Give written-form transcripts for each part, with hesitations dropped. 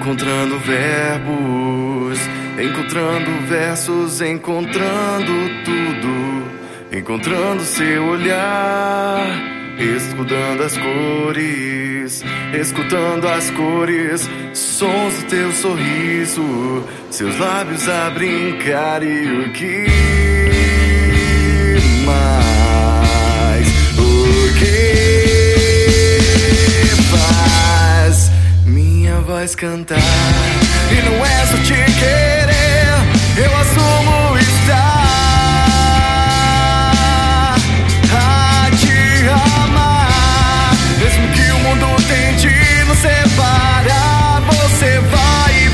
encontrando verbos, encontrando versos, encontrando tudo, encontrando seu olhar, escutando as cores, escutando as cores, sons do teu sorriso, seus lábios a brincar e o que mais, o que faz minha voz cantar. E não é só te querer, eu assumo estar a te amar. Mesmo que o mundo tente nos separar, você vai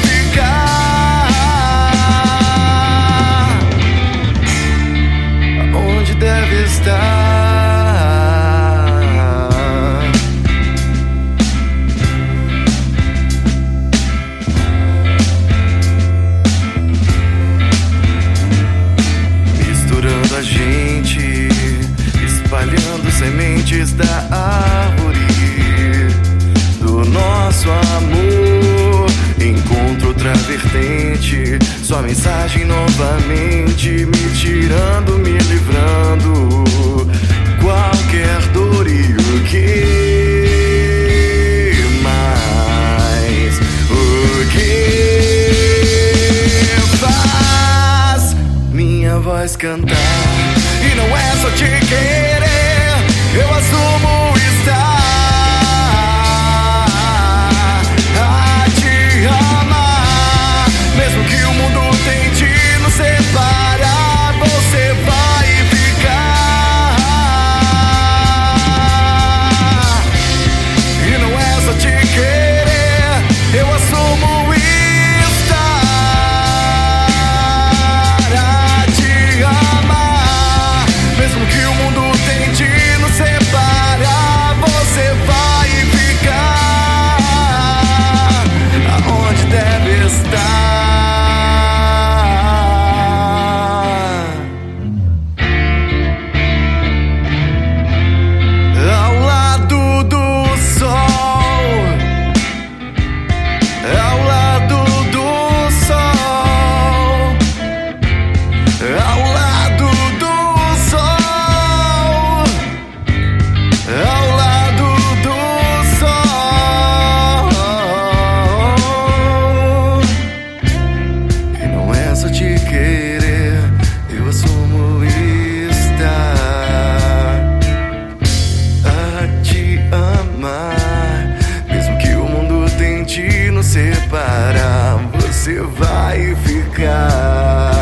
ficar onde deve estar. A gente espalhando sementes da árvore do nosso amor. Encontro outra vertente, sua mensagem novamente, me tirando, me livrando qualquer dor e o que mais, o que faz minha voz cantar. E não é só te querer, eu assumo estar a te amar. Mesmo que o mundo tente nos separar, você vai ficar. E não é só te querer, eu assumo estar a te amar. Mesmo que o mundo tente nos separar, você vai ficar aonde deve estar. Ao lado do sol, ao lado do sol, ao lado do sol, ao lado do sol. E não é só te querer, eu assumo estar a te amar. Mesmo que o mundo tente nos separar, você vai ficar.